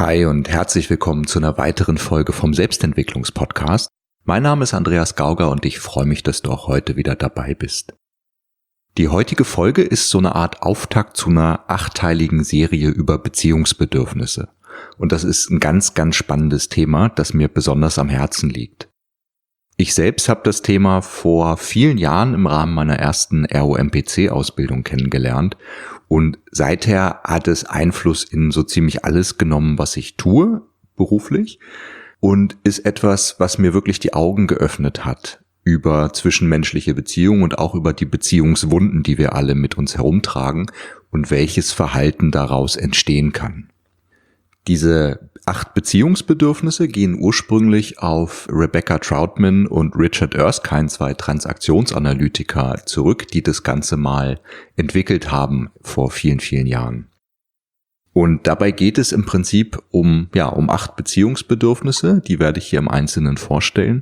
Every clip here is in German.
Hi und herzlich willkommen zu einer weiteren Folge vom Selbstentwicklungspodcast. Mein Name ist Andreas Gauger und ich freue mich, dass du auch heute wieder dabei bist. Die heutige Folge ist so eine Art Auftakt zu einer 8-teiligen Serie über Beziehungsbedürfnisse. Und das ist ein ganz, ganz spannendes Thema, das mir besonders am Herzen liegt. Ich selbst habe das Thema vor vielen Jahren im Rahmen meiner ersten ROMPC-Ausbildung kennengelernt und seither hat es Einfluss in so ziemlich alles genommen, was ich tue, beruflich, und ist etwas, was mir wirklich die Augen geöffnet hat über zwischenmenschliche Beziehungen und auch über die Beziehungswunden, die wir alle mit uns herumtragen und welches Verhalten daraus entstehen kann. Diese 8 Beziehungsbedürfnisse gehen ursprünglich auf Rebecca Troutman und Richard Erskine, 2 Transaktionsanalytiker, zurück, die das Ganze mal entwickelt haben vor vielen, vielen Jahren. Und dabei geht es im Prinzip um 8 Beziehungsbedürfnisse, die werde ich hier im Einzelnen vorstellen.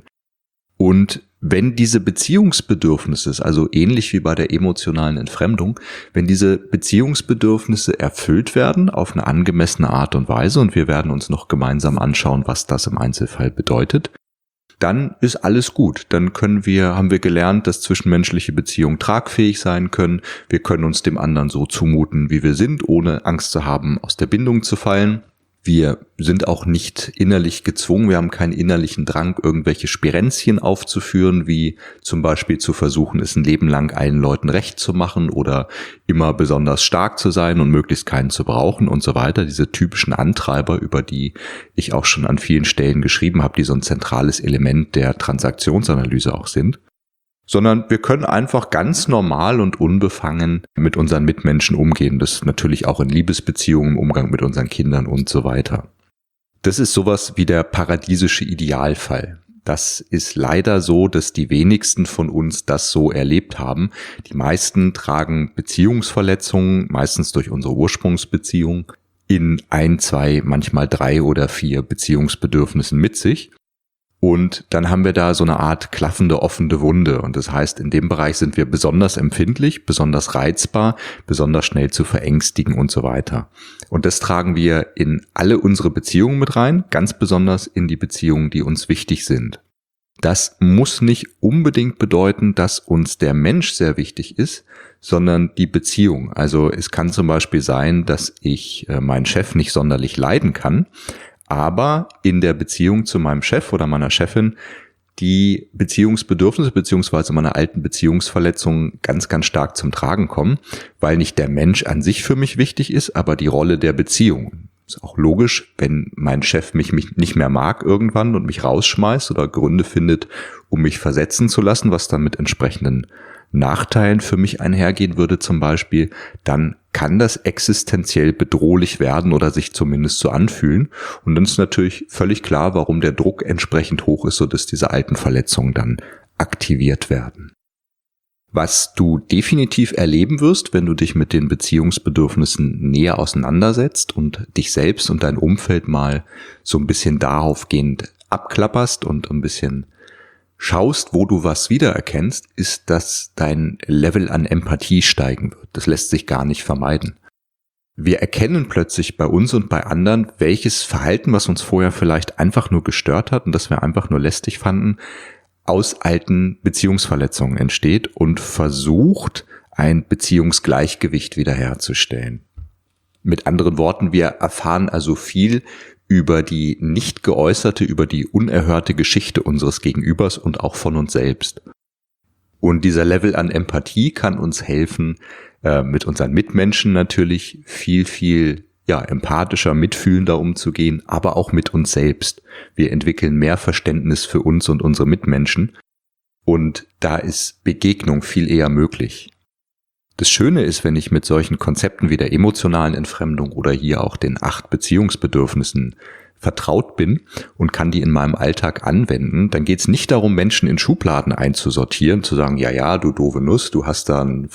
Und wenn diese Beziehungsbedürfnisse, also ähnlich wie bei der emotionalen Entfremdung, wenn diese Beziehungsbedürfnisse erfüllt werden auf eine angemessene Art und Weise, und wir werden uns noch gemeinsam anschauen, was das im Einzelfall bedeutet, dann ist alles gut. Dann haben wir gelernt, dass zwischenmenschliche Beziehungen tragfähig sein können. Wir können uns dem anderen so zumuten, wie wir sind, ohne Angst zu haben, aus der Bindung zu fallen. Wir sind auch nicht innerlich gezwungen, wir haben keinen innerlichen Drang, irgendwelche Spirenzchen aufzuführen, wie zum Beispiel zu versuchen, es ein Leben lang allen Leuten recht zu machen oder immer besonders stark zu sein und möglichst keinen zu brauchen und so weiter. Diese typischen Antreiber, über die ich auch schon an vielen Stellen geschrieben habe, die so ein zentrales Element der Transaktionsanalyse auch sind. Sondern wir können einfach ganz normal und unbefangen mit unseren Mitmenschen umgehen. Das ist natürlich auch in Liebesbeziehungen, im Umgang mit unseren Kindern und so weiter. Das ist sowas wie der paradiesische Idealfall. Das ist leider so, dass die wenigsten von uns das so erlebt haben. Die meisten tragen Beziehungsverletzungen, meistens durch unsere Ursprungsbeziehung, in 1, 2, manchmal 3 oder 4 Beziehungsbedürfnissen mit sich. Und dann haben wir da so eine Art klaffende, offene Wunde. Und das heißt, in dem Bereich sind wir besonders empfindlich, besonders reizbar, besonders schnell zu verängstigen und so weiter. Und das tragen wir in alle unsere Beziehungen mit rein, ganz besonders in die Beziehungen, die uns wichtig sind. Das muss nicht unbedingt bedeuten, dass uns der Mensch sehr wichtig ist, sondern die Beziehung. Also es kann zum Beispiel sein, dass ich meinen Chef nicht sonderlich leiden kann, aber in der Beziehung zu meinem Chef oder meiner Chefin die Beziehungsbedürfnisse bzw. meine alten Beziehungsverletzungen ganz, ganz stark zum Tragen kommen, weil nicht der Mensch an sich für mich wichtig ist, aber die Rolle der Beziehung. Ist auch logisch, wenn mein Chef mich nicht mehr mag irgendwann und mich rausschmeißt oder Gründe findet, um mich versetzen zu lassen, was dann mit entsprechenden Nachteilen für mich einhergehen würde zum Beispiel, dann kann das existenziell bedrohlich werden oder sich zumindest so anfühlen. Und dann ist natürlich völlig klar, warum der Druck entsprechend hoch ist, sodass diese alten Verletzungen dann aktiviert werden. Was du definitiv erleben wirst, wenn du dich mit den Beziehungsbedürfnissen näher auseinandersetzt und dich selbst und dein Umfeld mal so ein bisschen daraufgehend abklapperst und ein bisschen schaust, wo du was wiedererkennst, ist, dass dein Level an Empathie steigen wird. Das lässt sich gar nicht vermeiden. Wir erkennen plötzlich bei uns und bei anderen, welches Verhalten, was uns vorher vielleicht einfach nur gestört hat und das wir einfach nur lästig fanden, aus alten Beziehungsverletzungen entsteht und versucht, ein Beziehungsgleichgewicht wiederherzustellen. Mit anderen Worten, wir erfahren also viel über die nicht geäußerte, über die unerhörte Geschichte unseres Gegenübers und auch von uns selbst. Und dieser Level an Empathie kann uns helfen, mit unseren Mitmenschen natürlich viel, viel empathischer, mitfühlender umzugehen, aber auch mit uns selbst. Wir entwickeln mehr Verständnis für uns und unsere Mitmenschen und da ist Begegnung viel eher möglich. Das Schöne ist, wenn ich mit solchen Konzepten wie der emotionalen Entfremdung oder hier auch den 8 Beziehungsbedürfnissen vertraut bin und kann die in meinem Alltag anwenden, dann geht es nicht darum, Menschen in Schubladen einzusortieren, zu sagen, ja, du doofe Nuss, du hast da eine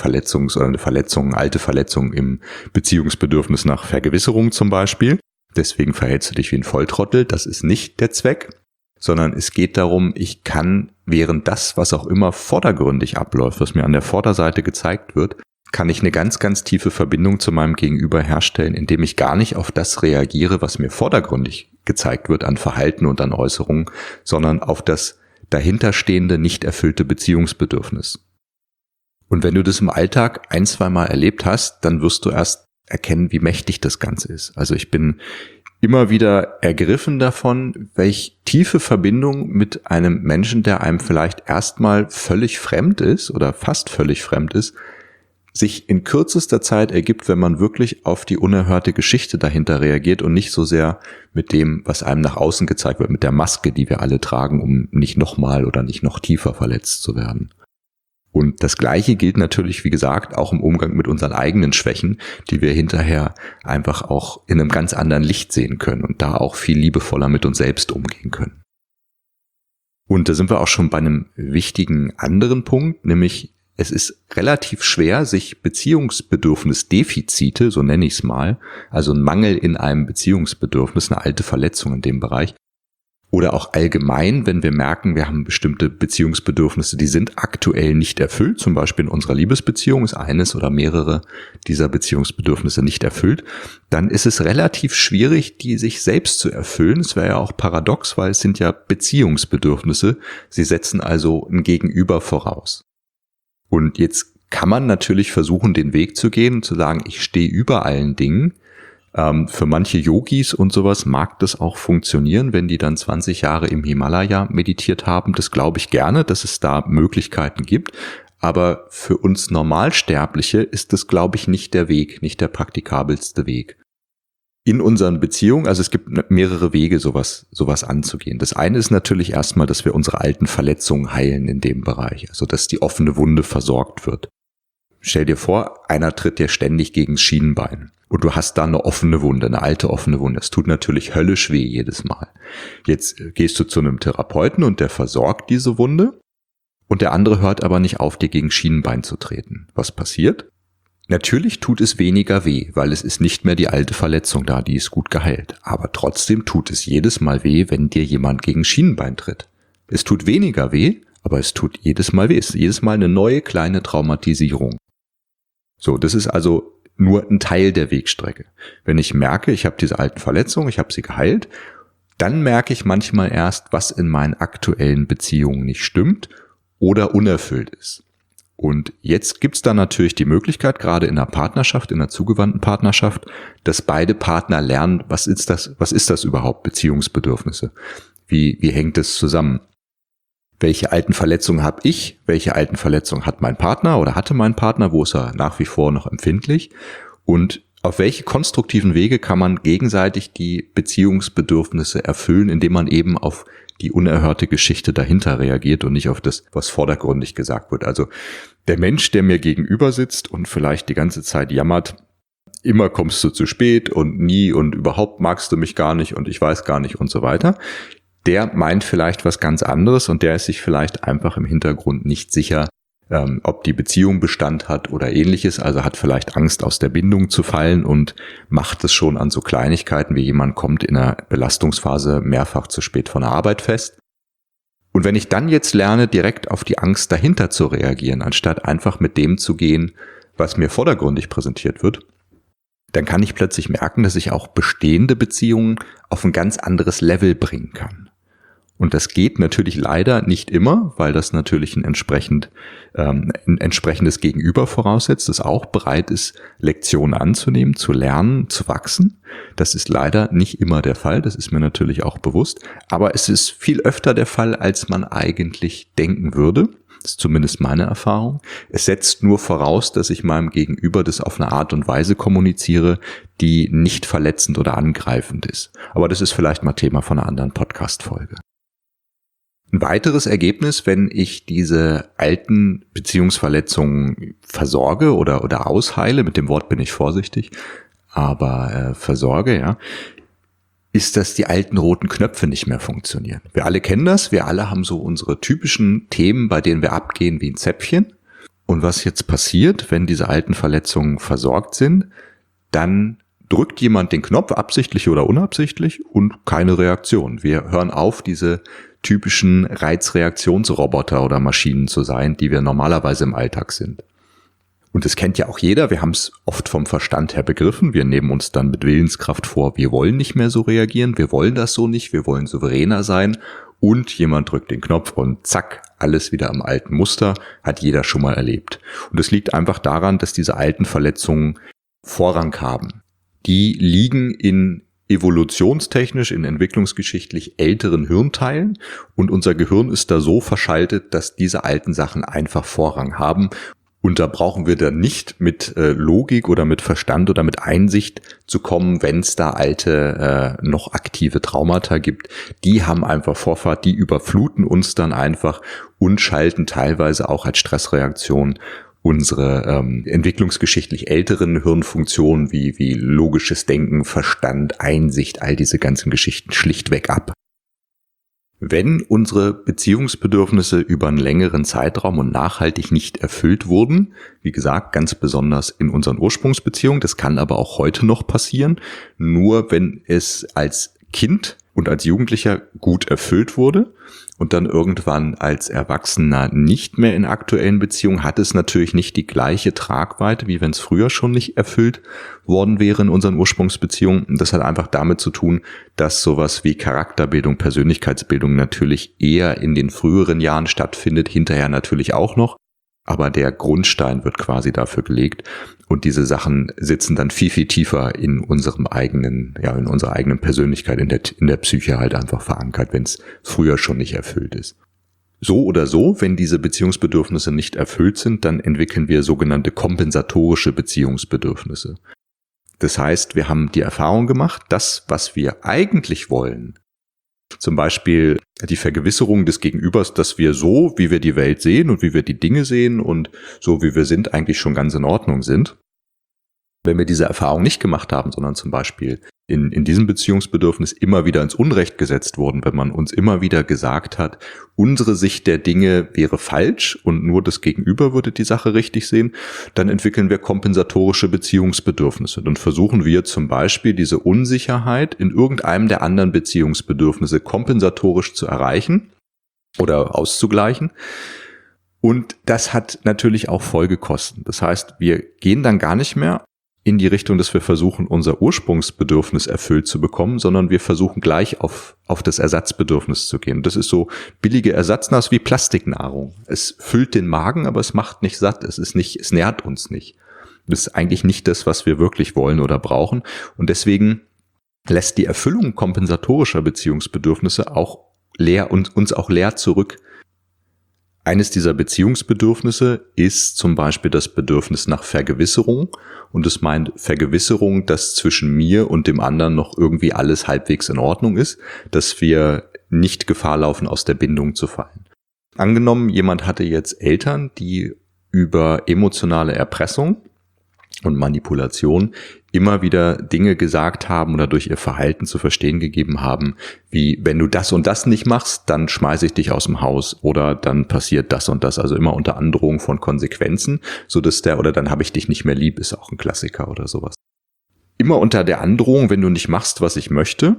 alte Verletzung im Beziehungsbedürfnis nach Vergewisserung zum Beispiel. Deswegen verhältst du dich wie ein Volltrottel. Das ist nicht der Zweck, sondern es geht darum, ich kann während das, was auch immer vordergründig abläuft, was mir an der Vorderseite gezeigt wird, kann ich eine ganz, ganz tiefe Verbindung zu meinem Gegenüber herstellen, indem ich gar nicht auf das reagiere, was mir vordergründig gezeigt wird an Verhalten und an Äußerungen, sondern auf das dahinterstehende, nicht erfüllte Beziehungsbedürfnis. Und wenn du das im Alltag 1-2 Mal erlebt hast, dann wirst du erst erkennen, wie mächtig das Ganze ist. Also ich bin immer wieder ergriffen davon, welch tiefe Verbindung mit einem Menschen, der einem vielleicht erstmal völlig fremd ist oder fast völlig fremd ist, sich in kürzester Zeit ergibt, wenn man wirklich auf die unerhörte Geschichte dahinter reagiert und nicht so sehr mit dem, was einem nach außen gezeigt wird, mit der Maske, die wir alle tragen, um nicht nochmal oder nicht noch tiefer verletzt zu werden. Und das Gleiche gilt natürlich, wie gesagt, auch im Umgang mit unseren eigenen Schwächen, die wir hinterher einfach auch in einem ganz anderen Licht sehen können und da auch viel liebevoller mit uns selbst umgehen können. Und da sind wir auch schon bei einem wichtigen anderen Punkt, nämlich es ist relativ schwer, sich Beziehungsbedürfnisdefizite, so nenne ich es mal, also ein Mangel in einem Beziehungsbedürfnis, eine alte Verletzung in dem Bereich, oder auch allgemein, wenn wir merken, wir haben bestimmte Beziehungsbedürfnisse, die sind aktuell nicht erfüllt, zum Beispiel in unserer Liebesbeziehung ist eines oder mehrere dieser Beziehungsbedürfnisse nicht erfüllt, dann ist es relativ schwierig, die sich selbst zu erfüllen. Es wäre ja auch paradox, weil es sind ja Beziehungsbedürfnisse, sie setzen also ein Gegenüber voraus. Und jetzt kann man natürlich versuchen, den Weg zu gehen und zu sagen, ich stehe über allen Dingen. Für manche Yogis und sowas mag das auch funktionieren, wenn die dann 20 Jahre im Himalaya meditiert haben. Das glaube ich gerne, dass es da Möglichkeiten gibt. Aber für uns Normalsterbliche ist das, glaube ich, nicht der Weg, nicht der praktikabelste Weg. In unseren Beziehungen, also es gibt mehrere Wege, sowas anzugehen. Das eine ist natürlich erstmal, dass wir unsere alten Verletzungen heilen in dem Bereich, also dass die offene Wunde versorgt wird. Stell dir vor, einer tritt dir ständig gegen das Schienenbein und du hast da eine offene Wunde, eine alte offene Wunde. Es tut natürlich höllisch weh jedes Mal. Jetzt gehst du zu einem Therapeuten und der versorgt diese Wunde und der andere hört aber nicht auf, dir gegen Schienenbein zu treten. Was passiert? Natürlich tut es weniger weh, weil es ist nicht mehr die alte Verletzung da, die ist gut geheilt. Aber trotzdem tut es jedes Mal weh, wenn dir jemand gegen Schienenbein tritt. Es tut weniger weh, aber es tut jedes Mal weh. Es ist jedes Mal eine neue kleine Traumatisierung. So, das ist also nur ein Teil der Wegstrecke. Wenn ich merke, ich habe diese alten Verletzungen, ich habe sie geheilt, dann merke ich manchmal erst, was in meinen aktuellen Beziehungen nicht stimmt oder unerfüllt ist. Und jetzt gibt's da natürlich die Möglichkeit, gerade in einer Partnerschaft, in einer zugewandten Partnerschaft, dass beide Partner lernen, was ist das überhaupt, Beziehungsbedürfnisse? Wie hängt es zusammen? Welche alten Verletzungen habe ich? Welche alten Verletzungen hat mein Partner oder hatte mein Partner? Wo ist er nach wie vor noch empfindlich? Und auf welche konstruktiven Wege kann man gegenseitig die Beziehungsbedürfnisse erfüllen, indem man eben auf die unerhörte Geschichte dahinter reagiert und nicht auf das, was vordergründig gesagt wird. Also der Mensch, der mir gegenüber sitzt und vielleicht die ganze Zeit jammert, immer kommst du zu spät und nie und überhaupt magst du mich gar nicht und ich weiß gar nicht und so weiter, der meint vielleicht was ganz anderes und der ist sich vielleicht einfach im Hintergrund nicht sicher, ob die Beziehung Bestand hat oder ähnliches, also hat vielleicht Angst, aus der Bindung zu fallen und macht es schon an so Kleinigkeiten, wie jemand kommt in einer Belastungsphase mehrfach zu spät von der Arbeit fest. Und wenn ich dann jetzt lerne, direkt auf die Angst dahinter zu reagieren, anstatt einfach mit dem zu gehen, was mir vordergründig präsentiert wird, dann kann ich plötzlich merken, dass ich auch bestehende Beziehungen auf ein ganz anderes Level bringen kann. Und das geht natürlich leider nicht immer, weil das natürlich ein entsprechendes Gegenüber voraussetzt, das auch bereit ist, Lektionen anzunehmen, zu lernen, zu wachsen. Das ist leider nicht immer der Fall, das ist mir natürlich auch bewusst. Aber es ist viel öfter der Fall, als man eigentlich denken würde. Das ist zumindest meine Erfahrung. Es setzt nur voraus, dass ich meinem Gegenüber das auf eine Art und Weise kommuniziere, die nicht verletzend oder angreifend ist. Aber das ist vielleicht mal Thema von einer anderen Podcast-Folge. Ein weiteres Ergebnis, wenn ich diese alten Beziehungsverletzungen versorge oder ausheile, mit dem Wort bin ich vorsichtig, aber versorge, ja, ist, dass die alten roten Knöpfe nicht mehr funktionieren. Wir alle kennen das, wir alle haben so unsere typischen Themen, bei denen wir abgehen wie ein Zäpfchen. Und was jetzt passiert, wenn diese alten Verletzungen versorgt sind, dann drückt jemand den Knopf, absichtlich oder unabsichtlich, und keine Reaktion. Wir hören auf, diese typischen Reizreaktionsroboter oder Maschinen zu sein, die wir normalerweise im Alltag sind. Und das kennt ja auch jeder, wir haben es oft vom Verstand her begriffen, wir nehmen uns dann mit Willenskraft vor, wir wollen nicht mehr so reagieren, wir wollen das so nicht, wir wollen souveräner sein und jemand drückt den Knopf und zack, alles wieder im alten Muster, hat jeder schon mal erlebt. Und es liegt einfach daran, dass diese alten Verletzungen Vorrang haben. Die liegen in evolutionstechnisch, in entwicklungsgeschichtlich älteren Hirnteilen und unser Gehirn ist da so verschaltet, dass diese alten Sachen einfach Vorrang haben. Und da brauchen wir dann nicht mit Logik oder mit Verstand oder mit Einsicht zu kommen, wenn es da alte, noch aktive Traumata gibt. Die haben einfach Vorfahrt, die überfluten uns dann einfach und schalten teilweise auch als Stressreaktion unsere entwicklungsgeschichtlich älteren Hirnfunktionen wie logisches Denken, Verstand, Einsicht, all diese ganzen Geschichten schlichtweg ab. Wenn unsere Beziehungsbedürfnisse über einen längeren Zeitraum und nachhaltig nicht erfüllt wurden, wie gesagt, ganz besonders in unseren Ursprungsbeziehungen, das kann aber auch heute noch passieren, nur wenn es als Kind und als Jugendlicher gut erfüllt wurde und dann irgendwann als Erwachsener nicht mehr in aktuellen Beziehungen, hat es natürlich nicht die gleiche Tragweite, wie wenn es früher schon nicht erfüllt worden wäre in unseren Ursprungsbeziehungen. Und das hat einfach damit zu tun, dass sowas wie Charakterbildung, Persönlichkeitsbildung natürlich eher in den früheren Jahren stattfindet, hinterher natürlich auch noch. Aber der Grundstein wird quasi dafür gelegt und diese Sachen sitzen dann viel, viel tiefer in unserem eigenen, in unserer eigenen Persönlichkeit, in der Psyche halt einfach verankert, wenn es früher schon nicht erfüllt ist. So oder so, wenn diese Beziehungsbedürfnisse nicht erfüllt sind, dann entwickeln wir sogenannte kompensatorische Beziehungsbedürfnisse. Das heißt, wir haben die Erfahrung gemacht, das, was wir eigentlich wollen, zum Beispiel die Vergewisserung des Gegenübers, dass wir so, wie wir die Welt sehen und wie wir die Dinge sehen und so, wie wir sind, eigentlich schon ganz in Ordnung sind. Wenn wir diese Erfahrung nicht gemacht haben, sondern zum Beispiel in diesem Beziehungsbedürfnis immer wieder ins Unrecht gesetzt wurden, wenn man uns immer wieder gesagt hat, unsere Sicht der Dinge wäre falsch und nur das Gegenüber würde die Sache richtig sehen, dann entwickeln wir kompensatorische Beziehungsbedürfnisse. Dann versuchen wir zum Beispiel diese Unsicherheit in irgendeinem der anderen Beziehungsbedürfnisse kompensatorisch zu erreichen oder auszugleichen. Und das hat natürlich auch Folgekosten. Das heißt, wir gehen dann gar nicht mehr in die Richtung, dass wir versuchen, unser Ursprungsbedürfnis erfüllt zu bekommen, sondern wir versuchen gleich auf das Ersatzbedürfnis zu gehen. Das ist so billige Ersatznahrung, wie Plastiknahrung. Es füllt den Magen, aber es macht nicht satt. Es nährt uns nicht. Das ist eigentlich nicht das, was wir wirklich wollen oder brauchen. Und deswegen lässt die Erfüllung kompensatorischer Beziehungsbedürfnisse uns auch leer zurück. Eines dieser Beziehungsbedürfnisse ist zum Beispiel das Bedürfnis nach Vergewisserung. Und es meint Vergewisserung, dass zwischen mir und dem anderen noch irgendwie alles halbwegs in Ordnung ist, dass wir nicht Gefahr laufen, aus der Bindung zu fallen. Angenommen, jemand hatte jetzt Eltern, die über emotionale Erpressung und Manipulation immer wieder Dinge gesagt haben oder durch ihr Verhalten zu verstehen gegeben haben, wie wenn du das und das nicht machst, dann schmeiße ich dich aus dem Haus oder dann passiert das und das, also immer unter Androhung von Konsequenzen, oder dann habe ich dich nicht mehr lieb, ist auch ein Klassiker oder sowas. Immer unter der Androhung, wenn du nicht machst, was ich möchte,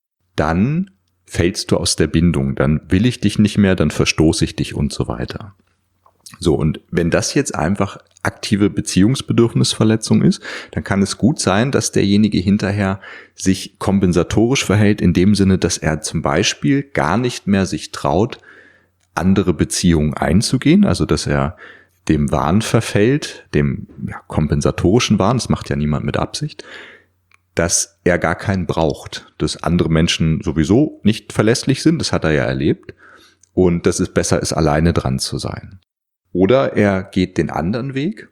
dann fällst du aus der Bindung, dann will ich dich nicht mehr, dann verstoße ich dich und so weiter. So, und wenn das jetzt einfach aktive Beziehungsbedürfnisverletzung ist, dann kann es gut sein, dass derjenige hinterher sich kompensatorisch verhält, in dem Sinne, dass er zum Beispiel gar nicht mehr sich traut, andere Beziehungen einzugehen, also dass er dem Wahn verfällt, dem kompensatorischen Wahn, das macht ja niemand mit Absicht, dass er gar keinen braucht, dass andere Menschen sowieso nicht verlässlich sind, das hat er ja erlebt, und dass es besser ist, alleine dran zu sein. Oder er geht den anderen Weg,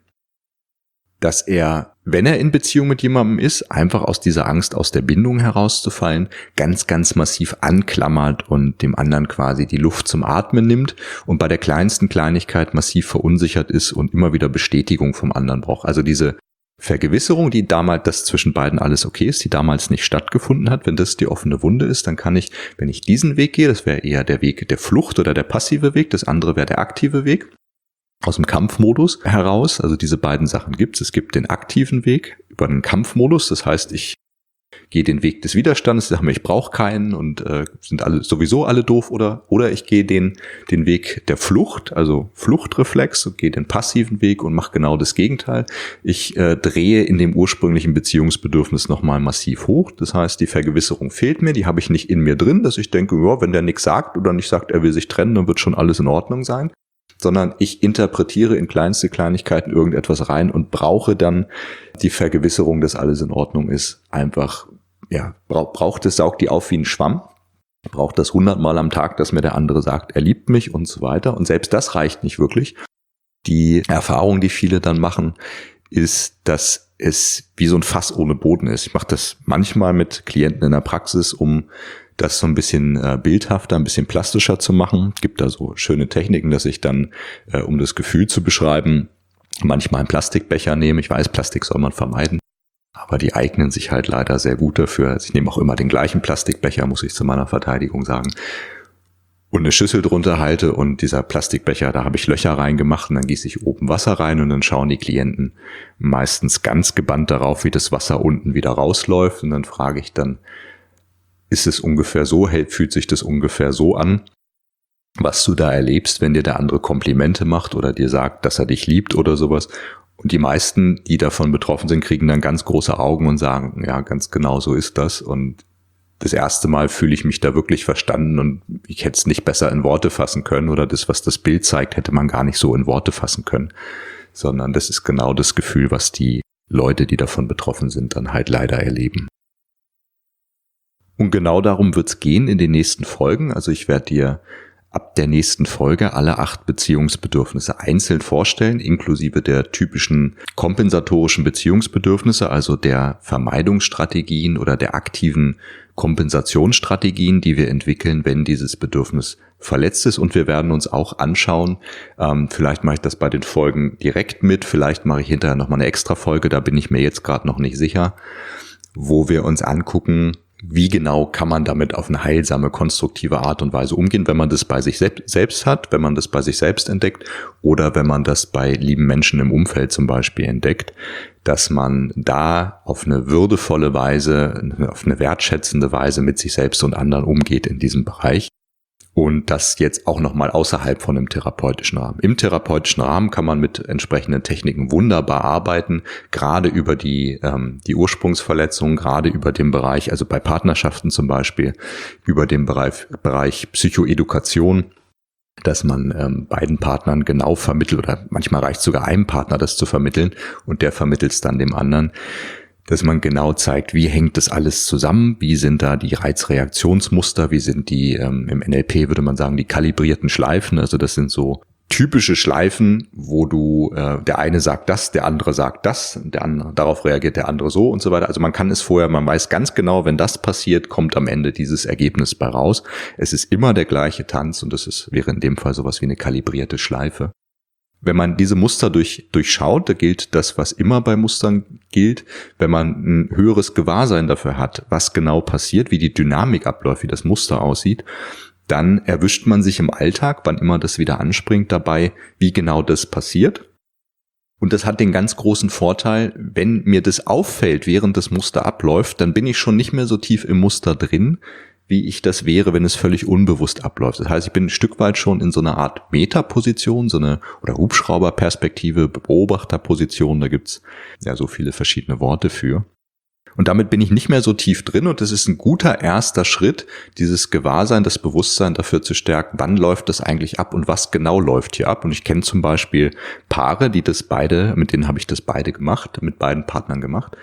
dass er, wenn er in Beziehung mit jemandem ist, einfach aus dieser Angst, aus der Bindung herauszufallen, ganz, ganz massiv anklammert und dem anderen quasi die Luft zum Atmen nimmt und bei der kleinsten Kleinigkeit massiv verunsichert ist und immer wieder Bestätigung vom anderen braucht. Also diese Vergewisserung, die damals, dass zwischen beiden alles okay ist, die damals nicht stattgefunden hat, wenn das die offene Wunde ist, dann kann ich, wenn ich diesen Weg gehe, das wäre eher der Weg der Flucht oder der passive Weg, das andere wäre der aktive Weg, aus dem Kampfmodus heraus, also diese beiden Sachen gibt es. Es gibt den aktiven Weg über den Kampfmodus, das heißt, ich gehe den Weg des Widerstandes, sage mir, ich brauche keinen und sind sowieso alle doof, oder ich gehe den Weg der Flucht, also Fluchtreflex, und gehe den passiven Weg und mache genau das Gegenteil. Ich drehe in dem ursprünglichen Beziehungsbedürfnis nochmal massiv hoch. Das heißt, die Vergewisserung fehlt mir, die habe ich nicht in mir drin, dass ich denke, ja, wenn der nichts sagt oder nicht sagt, er will sich trennen, dann wird schon alles in Ordnung sein. Sondern ich interpretiere in kleinste Kleinigkeiten irgendetwas rein und brauche dann die Vergewisserung, dass alles in Ordnung ist. Einfach, ja, braucht es, saugt die auf wie ein Schwamm. Braucht das 100-mal am Tag, dass mir der andere sagt, er liebt mich und so weiter. Und selbst das reicht nicht wirklich. Die Erfahrung, die viele dann machen, ist, dass es wie so ein Fass ohne Boden ist. Ich mache das manchmal mit Klienten in der Praxis, um das so ein bisschen bildhafter, ein bisschen plastischer zu machen. Es gibt da so schöne Techniken, dass ich dann, um das Gefühl zu beschreiben, manchmal einen Plastikbecher nehme. Ich weiß, Plastik soll man vermeiden, aber die eignen sich halt leider sehr gut dafür. Also ich nehme auch immer den gleichen Plastikbecher, muss ich zu meiner Verteidigung sagen, und eine Schüssel drunter halte, und dieser Plastikbecher, da habe ich Löcher reingemacht und dann gieße ich oben Wasser rein und dann schauen die Klienten meistens ganz gebannt darauf, wie das Wasser unten wieder rausläuft, und dann frage ich dann, ist es ungefähr so, fühlt sich das ungefähr so an, was du da erlebst, wenn dir der andere Komplimente macht oder dir sagt, dass er dich liebt oder sowas. Und die meisten, die davon betroffen sind, kriegen dann ganz große Augen und sagen, ja, ganz genau so ist das. Und das erste Mal fühle ich mich da wirklich verstanden und ich hätte es nicht besser in Worte fassen können, oder das, was das Bild zeigt, hätte man gar nicht so in Worte fassen können, sondern das ist genau das Gefühl, was die Leute, die davon betroffen sind, dann halt leider erleben. Und genau darum wird's gehen in den nächsten Folgen. Also ich werde dir ab der nächsten Folge alle 8 Beziehungsbedürfnisse einzeln vorstellen, inklusive der typischen kompensatorischen Beziehungsbedürfnisse, also der Vermeidungsstrategien oder der aktiven Kompensationsstrategien, die wir entwickeln, wenn dieses Bedürfnis verletzt ist. Und wir werden uns auch anschauen, vielleicht mache ich das bei den Folgen direkt mit, vielleicht mache ich hinterher nochmal eine extra Folge, da bin ich mir jetzt gerade noch nicht sicher, wo wir uns angucken, wie genau kann man damit auf eine heilsame, konstruktive Art und Weise umgehen, wenn man das bei sich selbst hat, wenn man das bei sich selbst entdeckt oder wenn man das bei lieben Menschen im Umfeld zum Beispiel entdeckt, dass man da auf eine würdevolle Weise, auf eine wertschätzende Weise mit sich selbst und anderen umgeht in diesem Bereich. Und das jetzt auch nochmal außerhalb von einem therapeutischen Rahmen. Im therapeutischen Rahmen kann man mit entsprechenden Techniken wunderbar arbeiten, gerade über die Ursprungsverletzung, gerade über den Bereich, also bei Partnerschaften zum Beispiel, über den Bereich Psychoedukation, dass man beiden Partnern genau vermittelt, oder manchmal reicht sogar einem Partner das zu vermitteln und der vermittelt es dann dem anderen, dass man genau zeigt, wie hängt das alles zusammen, wie sind da die Reizreaktionsmuster, wie sind die, im NLP würde man sagen, die kalibrierten Schleifen, also das sind so typische Schleifen, wo du, der eine sagt das, der andere sagt das, der andere, darauf reagiert der andere so und so weiter. Also man kann es vorher, man weiß ganz genau, wenn das passiert, kommt am Ende dieses Ergebnis bei raus. Es ist immer der gleiche Tanz und wäre in dem Fall sowas wie eine kalibrierte Schleife. Wenn man diese Muster durchschaut, da gilt das, was immer bei Mustern gilt, wenn man ein höheres Gewahrsein dafür hat, was genau passiert, wie die Dynamik abläuft, wie das Muster aussieht, dann erwischt man sich im Alltag, wann immer das wieder anspringt, dabei, wie genau das passiert. Und das hat den ganz großen Vorteil, wenn mir das auffällt, während das Muster abläuft, dann bin ich schon nicht mehr so tief im Muster drin, wie ich das wäre, wenn es völlig unbewusst abläuft. Das heißt, ich bin ein Stück weit schon in so einer Art Metaposition, oder Hubschrauberperspektive, Beobachterposition, da gibt's ja so viele verschiedene Worte für. Und damit bin ich nicht mehr so tief drin und das ist ein guter erster Schritt, dieses Gewahrsein, das Bewusstsein dafür zu stärken, wann läuft das eigentlich ab und was genau läuft hier ab. Und ich kenne zum Beispiel Paare, mit denen habe ich das mit beiden Partnern gemacht.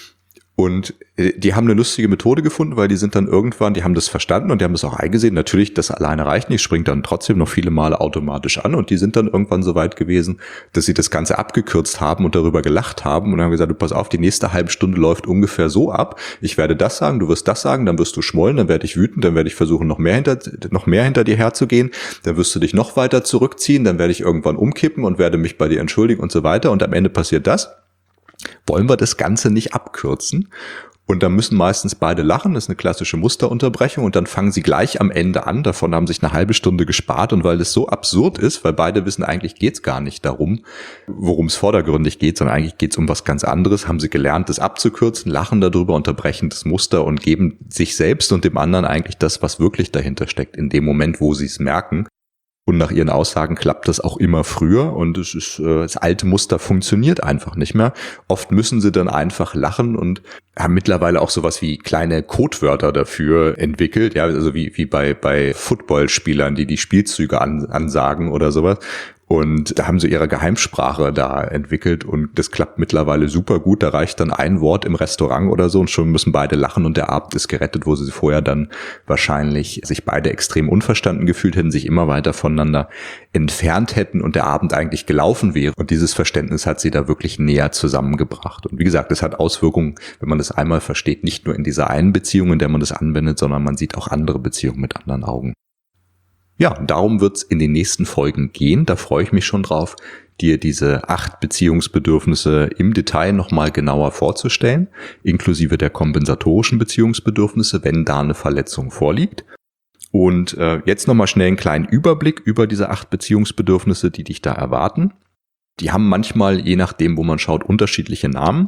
Und die haben eine lustige Methode gefunden, weil die haben das verstanden und die haben das auch eingesehen. Natürlich, das alleine reicht nicht, springt dann trotzdem noch viele Male automatisch an und die sind dann irgendwann so weit gewesen, dass sie das Ganze abgekürzt haben und darüber gelacht haben und haben gesagt, du pass auf, die nächste halbe Stunde läuft ungefähr so ab. Ich werde das sagen, du wirst das sagen, dann wirst du schmollen, dann werde ich wütend, dann werde ich versuchen, noch mehr hinter dir herzugehen, dann wirst du dich noch weiter zurückziehen, dann werde ich irgendwann umkippen und werde mich bei dir entschuldigen und so weiter und am Ende passiert das. Wollen wir das Ganze nicht abkürzen? Und dann müssen meistens beide lachen, das ist eine klassische Musterunterbrechung und dann fangen sie gleich am Ende an, davon haben sich eine halbe Stunde gespart und weil es so absurd ist, weil beide wissen, eigentlich geht's gar nicht darum, worum es vordergründig geht, sondern eigentlich geht's um was ganz anderes, haben sie gelernt, das abzukürzen, lachen darüber, unterbrechen das Muster und geben sich selbst und dem anderen eigentlich das, was wirklich dahinter steckt, in dem Moment, wo sie es merken. Und nach ihren Aussagen klappt das auch immer früher und das alte Muster funktioniert einfach nicht mehr. Oft müssen sie dann einfach lachen und haben mittlerweile auch sowas wie kleine Codewörter dafür entwickelt, ja, also wie bei Footballspielern, die Spielzüge ansagen oder sowas. Und da haben sie ihre Geheimsprache da entwickelt und das klappt mittlerweile super gut. Da reicht dann ein Wort im Restaurant oder so und schon müssen beide lachen und der Abend ist gerettet, wo sie vorher dann wahrscheinlich sich beide extrem unverstanden gefühlt hätten, sich immer weiter voneinander entfernt hätten und der Abend eigentlich gelaufen wäre. Und dieses Verständnis hat sie da wirklich näher zusammengebracht. Und wie gesagt, es hat Auswirkungen, wenn man das einmal versteht, nicht nur in dieser einen Beziehung, in der man das anwendet, sondern man sieht auch andere Beziehungen mit anderen Augen. Ja, darum wird's in den nächsten Folgen gehen. Da freue ich mich schon drauf, dir diese 8 Beziehungsbedürfnisse im Detail nochmal genauer vorzustellen, inklusive der kompensatorischen Beziehungsbedürfnisse, wenn da eine Verletzung vorliegt. Und jetzt nochmal schnell einen kleinen Überblick über diese 8 Beziehungsbedürfnisse, die dich da erwarten. Die haben manchmal, je nachdem, wo man schaut, unterschiedliche Namen.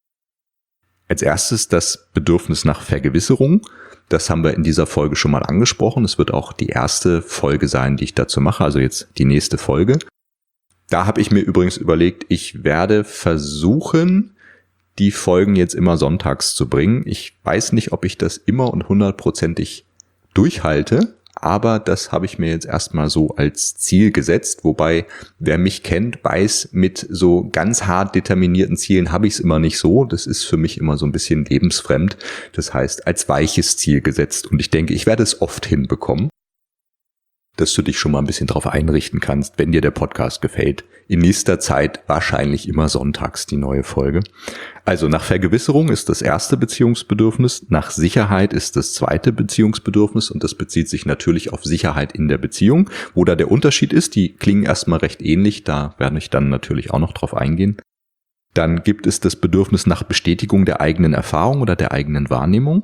Als erstes das Bedürfnis nach Vergewisserung. Das haben wir in dieser Folge schon mal angesprochen. Es wird auch die erste Folge sein, die ich dazu mache, also jetzt die nächste Folge. Da habe ich mir übrigens überlegt, ich werde versuchen, die Folgen jetzt immer sonntags zu bringen. Ich weiß nicht, ob ich das immer und 100%ig durchhalte, aber das habe ich mir jetzt erstmal so als Ziel gesetzt, wobei wer mich kennt, weiß, mit so ganz hart determinierten Zielen habe ich es immer nicht so. Das ist für mich immer so ein bisschen lebensfremd. Das heißt, als weiches Ziel gesetzt und ich denke, ich werde es oft hinbekommen, dass du dich schon mal ein bisschen drauf einrichten kannst, wenn dir der Podcast gefällt. In nächster Zeit wahrscheinlich immer sonntags die neue Folge. Also nach Vergewisserung ist das erste Beziehungsbedürfnis, nach Sicherheit ist das zweite Beziehungsbedürfnis und das bezieht sich natürlich auf Sicherheit in der Beziehung. Wo da der Unterschied ist, die klingen erstmal recht ähnlich, da werde ich dann natürlich auch noch drauf eingehen. Dann gibt es das Bedürfnis nach Bestätigung der eigenen Erfahrung oder der eigenen Wahrnehmung.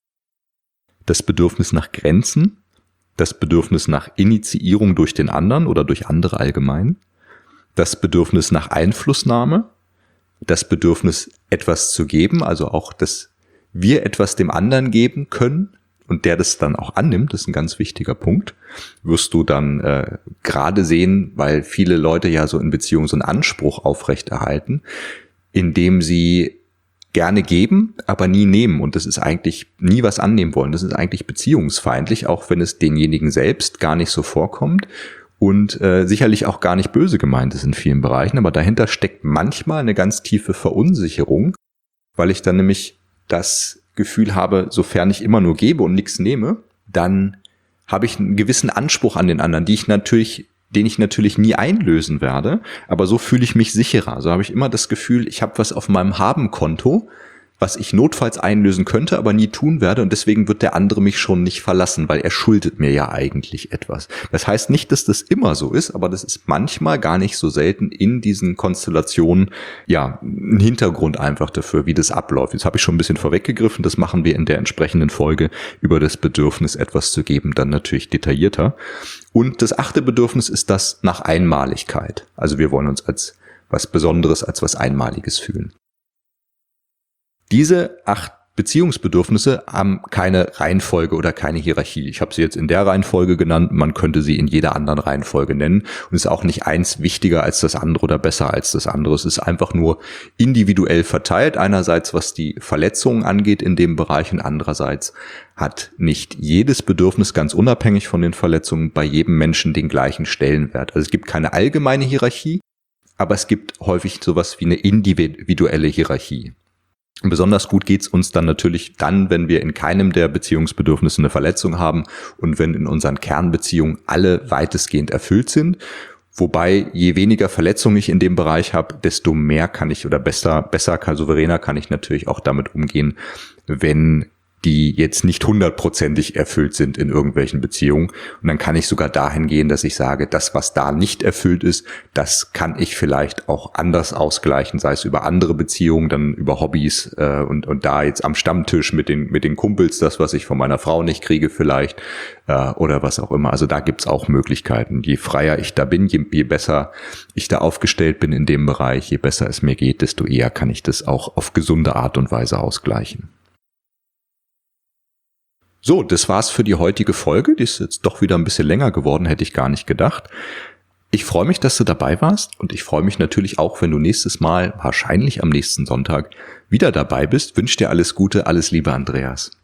Das Bedürfnis nach Grenzen. Das Bedürfnis nach Initiierung durch den anderen oder durch andere allgemein, das Bedürfnis nach Einflussnahme, das Bedürfnis, etwas zu geben, also auch, dass wir etwas dem anderen geben können und der das dann auch annimmt, das ist ein ganz wichtiger Punkt, wirst du dann gerade sehen, weil viele Leute ja so in Beziehungen so einen Anspruch aufrechterhalten, indem sie gerne geben, aber nie nehmen. Und das ist eigentlich nie was annehmen wollen. Das ist eigentlich beziehungsfeindlich, auch wenn es denjenigen selbst gar nicht so vorkommt und sicherlich auch gar nicht böse gemeint ist in vielen Bereichen. Aber dahinter steckt manchmal eine ganz tiefe Verunsicherung, weil ich dann nämlich das Gefühl habe, sofern ich immer nur gebe und nichts nehme, dann habe ich einen gewissen Anspruch an den anderen, den ich natürlich nie einlösen werde, aber so fühle ich mich sicherer. So habe ich immer das Gefühl, ich habe was auf meinem Haben-Konto, was ich notfalls einlösen könnte, aber nie tun werde und deswegen wird der andere mich schon nicht verlassen, weil er schuldet mir ja eigentlich etwas. Das heißt nicht, dass das immer so ist, aber das ist manchmal gar nicht so selten in diesen Konstellationen, ja, ein Hintergrund einfach dafür, wie das abläuft. Jetzt habe ich schon ein bisschen vorweggegriffen, das machen wir in der entsprechenden Folge über das Bedürfnis, etwas zu geben, dann natürlich detaillierter. Und das 8. Bedürfnis ist das nach Einmaligkeit. Also wir wollen uns als was Besonderes, als was Einmaliges fühlen. Diese 8 Beziehungsbedürfnisse haben keine Reihenfolge oder keine Hierarchie. Ich habe sie jetzt in der Reihenfolge genannt, man könnte sie in jeder anderen Reihenfolge nennen und ist auch nicht eins wichtiger als das andere oder besser als das andere. Es ist einfach nur individuell verteilt. Einerseits, was die Verletzungen angeht in dem Bereich und andererseits hat nicht jedes Bedürfnis ganz unabhängig von den Verletzungen bei jedem Menschen den gleichen Stellenwert. Also es gibt keine allgemeine Hierarchie, aber es gibt häufig sowas wie eine individuelle Hierarchie. Besonders gut geht's uns dann natürlich dann, wenn wir in keinem der Beziehungsbedürfnisse eine Verletzung haben und wenn in unseren Kernbeziehungen alle weitestgehend erfüllt sind. Wobei, je weniger Verletzungen ich in dem Bereich habe, desto mehr kann ich oder besser, souveräner kann ich natürlich auch damit umgehen, wenn die jetzt nicht 100%ig erfüllt sind in irgendwelchen Beziehungen. Und dann kann ich sogar dahin gehen, dass ich sage, das, was da nicht erfüllt ist, das kann ich vielleicht auch anders ausgleichen, sei es über andere Beziehungen, dann über Hobbys und da jetzt am Stammtisch mit den Kumpels, das, was ich von meiner Frau nicht kriege vielleicht oder was auch immer. Also da gibt's auch Möglichkeiten. Je freier ich da bin, je besser ich da aufgestellt bin in dem Bereich, je besser es mir geht, desto eher kann ich das auch auf gesunde Art und Weise ausgleichen. So, das war's für die heutige Folge. Die ist jetzt doch wieder ein bisschen länger geworden, hätte ich gar nicht gedacht. Ich freue mich, dass du dabei warst und ich freue mich natürlich auch, wenn du nächstes Mal, wahrscheinlich am nächsten Sonntag, wieder dabei bist. Wünsche dir alles Gute, alles Liebe, Andreas.